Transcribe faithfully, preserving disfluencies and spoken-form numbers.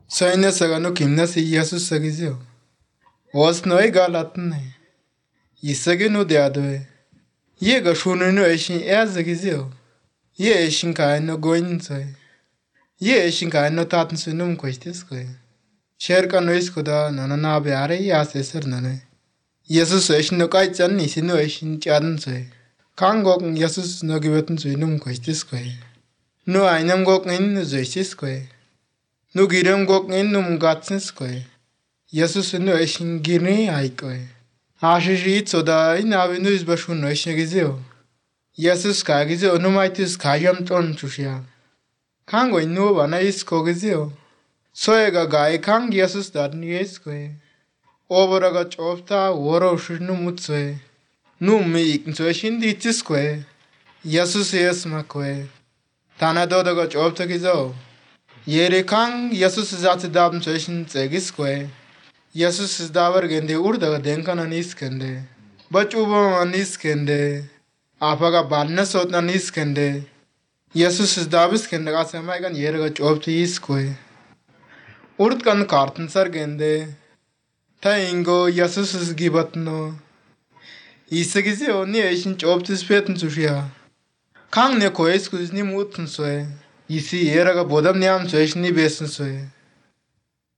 Sayın sagano kimna si Jesus sagizio. Was noi galatne. Isage no deadoe. Ye ga shunu no eshin er sagizio. Ye eshin ka no goin sai. Ye eshin ka no tatn sunum kwestis kwe. Sher ka no iskoda nana na beare ya seser nane. Jesus eshin no kai chan ni sino eshin chadan sai. Kangok Jesus no gibetten sunum kwestis kwe. No einam gok in no zesis kwe. Nu girem gok in num gatsins kwe. Jesus no eshin girni ai kwe. Ashishi soda in avenu is bashun no eshin gizio. Jesus ka gizio no maitis kayam ton chushia. Kango in no bana is ko gizio. Soega gai kang Jesus dat ni es kwe. Oberaga chofta woro shinu mutswe. Nu mi ikn so eshin ditis kwe. Jesus es ma kwe. Tana dodaga chofta gizo. Yere kang Jesus zat dabm zwischen zegis kwe. Jesus is davar gende urda denkan anis kende. Bach uba anis kende. Apaga balna sotna anis kende. Jesus is dabis kende ga samay gan yere ga chobti is kwe. Urd kan karten sar gende. Ta ingo Jesus is gibatno. Isa gizi oni eshin chobtis peten zushia. Kang ne koes kuz ni mutn soe. Isi era ga bodam niam zwischen ni besen soe.